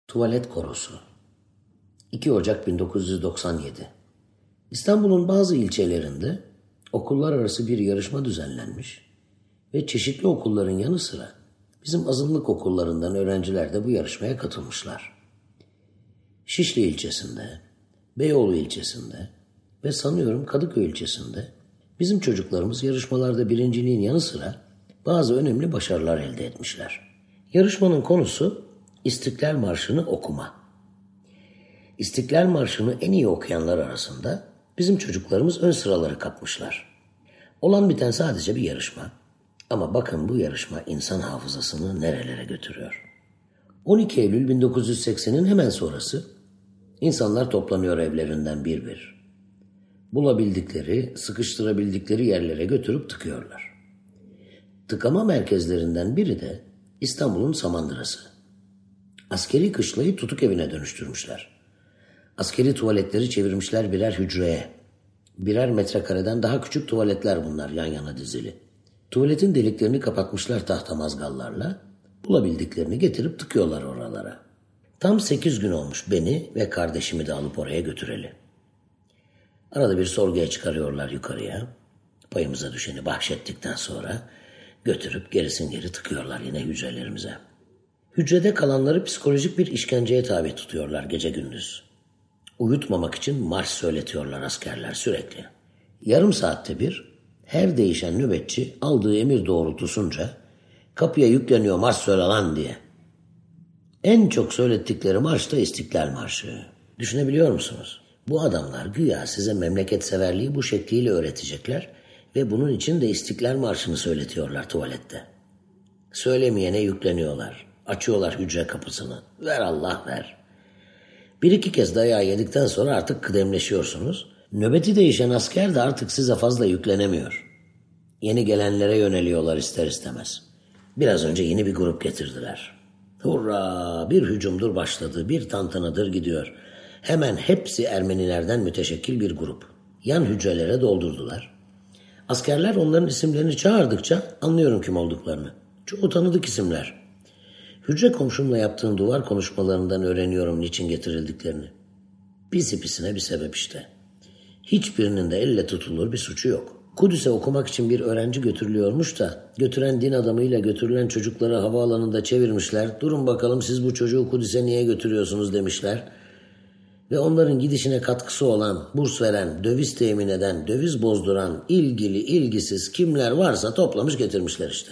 Tuvalet Korosu 2 Ocak 1997 İstanbul'un bazı ilçelerinde okullar arası bir yarışma düzenlenmiş ve çeşitli okulların yanı sıra bizim azınlık okullarından öğrenciler de bu yarışmaya katılmışlar. Şişli ilçesinde, Beyoğlu ilçesinde ve sanıyorum Kadıköy ilçesinde bizim çocuklarımız yarışmalarda birinciliğin yanı sıra bazı önemli başarılar elde etmişler. Yarışmanın konusu İstiklal Marşı'nı okuma. İstiklal Marşı'nı en iyi okuyanlar arasında bizim çocuklarımız ön sıraları kapmışlar. Olan biten sadece bir yarışma. Ama bakın bu yarışma insan hafızasını nerelere götürüyor. 12 Eylül 1980'in hemen sonrası insanlar toplanıyor evlerinden bir bir. Bulabildikleri, sıkıştırabildikleri yerlere götürüp tıkıyorlar. Tıkama merkezlerinden biri de İstanbul'un Samandıra'sı. Askeri kışlayı tutuk evine dönüştürmüşler. Askeri tuvaletleri çevirmişler birer hücreye. Birer metrekareden daha küçük tuvaletler bunlar yan yana dizili. Tuvaletin deliklerini kapatmışlar tahta mazgallarla. Bulabildiklerini getirip tıkıyorlar oralara. Tam 8 gün olmuş beni ve kardeşimi de alıp oraya götüreli. Arada bir sorguya çıkarıyorlar yukarıya. Payımıza düşeni bahşettikten sonra götürüp gerisin geri tıkıyorlar yine hücrelerimize. Hücrede kalanları psikolojik bir işkenceye tabi tutuyorlar gece gündüz. Uyutmamak için marş söyletiyorlar askerler sürekli. Yarım saatte bir her değişen nöbetçi aldığı emir doğrultusunca kapıya yükleniyor marş söyle lan diye. En çok söylettikleri marş da İstiklal Marşı. Düşünebiliyor musunuz? Bu adamlar güya size memleketseverliği bu şekliyle öğretecekler ve bunun için de İstiklal Marşı'nı söyletiyorlar tuvalette. Söylemeyene yükleniyorlar. Açıyorlar hücre kapısını. Ver Allah ver. Bir iki kez dayağı yedikten sonra artık kıdemleşiyorsunuz. Nöbeti değişen asker de artık size fazla yüklenemiyor. Yeni gelenlere yöneliyorlar ister istemez. Biraz önce yeni bir grup getirdiler. Hurra! Bir hücumdur başladı, bir tantanadır gidiyor. Hemen hepsi Ermenilerden müteşekkil bir grup. Yan hücrelere doldurdular. Askerler onların isimlerini çağırdıkça anlıyorum kim olduklarını. Çoğu tanıdık isimler. Hücre komşumla yaptığım duvar konuşmalarından öğreniyorum niçin getirildiklerini. Pisi pisine bir sebep işte. Hiçbirinin de elle tutulur bir suçu yok. Kudüs'e okumak için bir öğrenci götürülüyormuş da götüren din adamıyla götürülen çocukları havaalanında çevirmişler. Durun bakalım siz bu çocuğu Kudüs'e niye götürüyorsunuz demişler. Ve onların gidişine katkısı olan, burs veren, döviz temin eden, döviz bozduran, ilgili, ilgisiz kimler varsa toplamış getirmişler işte.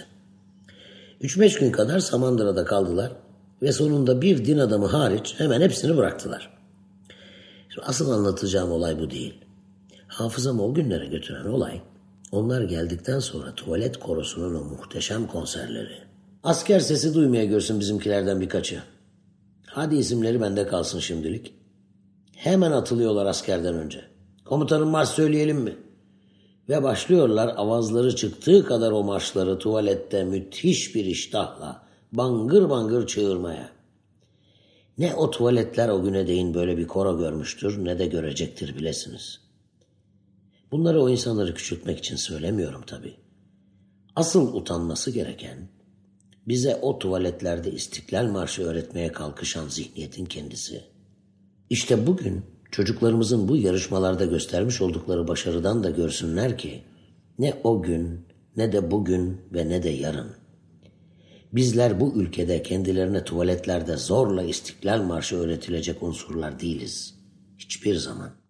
3-5 gün kadar Samandıra'da kaldılar ve sonunda bir din adamı hariç hemen hepsini bıraktılar. Şimdi asıl anlatacağım olay bu değil. Hafızamı o günlere götüren olay, onlar geldikten sonra tuvalet korosunun o muhteşem konserleri. Asker sesi duymaya görsün bizimkilerden birkaçı. Hadi isimleri bende kalsın şimdilik. Hemen atılıyorlar askerden önce. Komutanım marş söyleyelim mi? Ve başlıyorlar avazları çıktığı kadar o marşları tuvalette müthiş bir iştahla bangır bangır çığırmaya. Ne o tuvaletler o güne değin böyle bir koro görmüştür ne de görecektir bilesiniz. Bunları o insanları küçültmek için söylemiyorum tabii. Asıl utanması gereken bize o tuvaletlerde İstiklal Marşı öğretmeye kalkışan zihniyetin kendisi. İşte bugün çocuklarımızın bu yarışmalarda göstermiş oldukları başarıdan da görsünler ki ne o gün ne de bugün ve ne de yarın. Bizler bu ülkede kendilerine tuvaletlerde zorla İstiklal Marşı öğretilecek unsurlar değiliz. Hiçbir zaman.